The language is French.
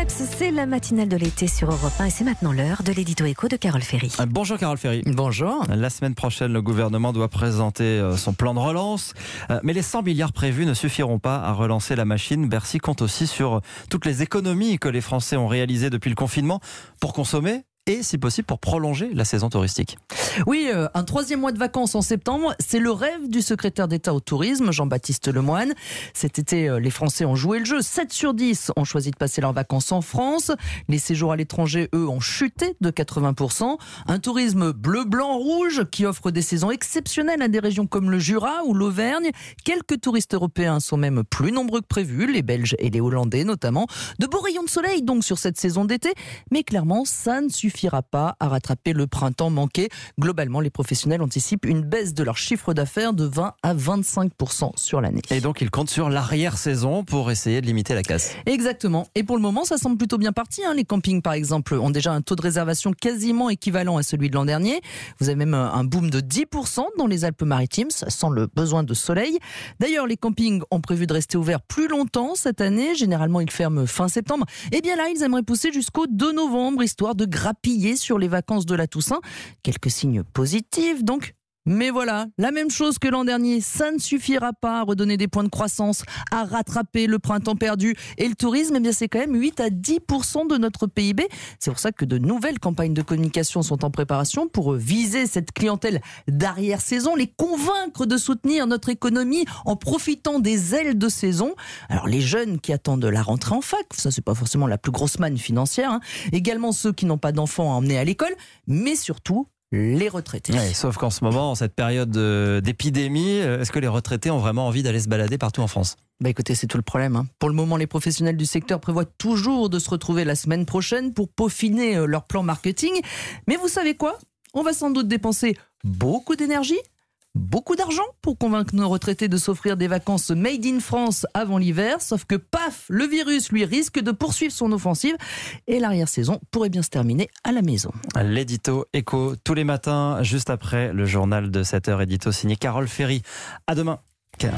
Max, c'est la matinale de l'été sur Europe 1 et c'est maintenant l'heure de l'édito éco de Carole Ferry. Bonjour Carole Ferry. Bonjour. La semaine prochaine, le gouvernement doit présenter son plan de relance. Mais les 100 milliards prévus ne suffiront pas à relancer la machine. Bercy compte aussi sur toutes les économies que les Français ont réalisées depuis le confinement pour consommer et, si possible, pour prolonger la saison touristique. Oui, un troisième mois de vacances en septembre, c'est le rêve du secrétaire d'État au tourisme, Jean-Baptiste Lemoyne. Cet été, les Français ont joué le jeu. 7 sur 10 ont choisi de passer leurs vacances en France. Les séjours à l'étranger, eux, ont chuté de 80%. Un tourisme bleu, blanc, rouge qui offre des saisons exceptionnelles à des régions comme le Jura ou l'Auvergne. Quelques touristes européens sont même plus nombreux que prévu, les Belges et les Hollandais notamment. De beaux rayons de soleil donc sur cette saison d'été, mais clairement, ça ne suffira pas à rattraper le printemps manqué. Globalement, les professionnels anticipent une baisse de leur chiffre d'affaires de 20 à 25% sur l'année. Et donc, ils comptent sur l'arrière-saison pour essayer de limiter la casse. Exactement. Et pour le moment, ça semble plutôt bien parti. Les campings, par exemple, ont déjà un taux de réservation quasiment équivalent à celui de l'an dernier. Vous avez même un boom de 10% dans les Alpes-Maritimes, sans le besoin de soleil. D'ailleurs, les campings ont prévu de rester ouverts plus longtemps cette année. Généralement, ils ferment fin septembre. Et bien là, ils aimeraient pousser jusqu'au 2 novembre, histoire de grappiller sur les vacances de la Toussaint. Quelques signes positifs donc. Mais voilà, la même chose que l'an dernier, ça ne suffira pas à redonner des points de croissance, à rattraper le printemps perdu. Et le tourisme, eh bien, c'est quand même 8 à 10% de notre PIB. C'est pour ça que de nouvelles campagnes de communication sont en préparation pour viser cette clientèle d'arrière-saison, les convaincre de soutenir notre économie en profitant des ailes de saison. Alors les jeunes qui attendent la rentrée en fac, ça c'est pas forcément la plus grosse manne financière, également ceux qui n'ont pas d'enfants à emmener à l'école, mais surtout les retraités. Ouais, sauf qu'en ce moment, en cette période d'épidémie, est-ce que les retraités ont vraiment envie d'aller se balader partout en France ? Écoutez, c'est tout le problème. Pour le moment, les professionnels du secteur prévoient toujours de se retrouver la semaine prochaine pour peaufiner leur plan marketing. Mais vous savez quoi ? On va sans doute dépenser beaucoup d'énergie, beaucoup d'argent pour convaincre nos retraités de s'offrir des vacances made in France avant l'hiver. Sauf que paf, le virus, lui, risque de poursuivre son offensive et l'arrière-saison pourrait bien se terminer à la maison. L'édito éco tous les matins, juste après le journal de 7h, édito signé Carole Ferry. À demain.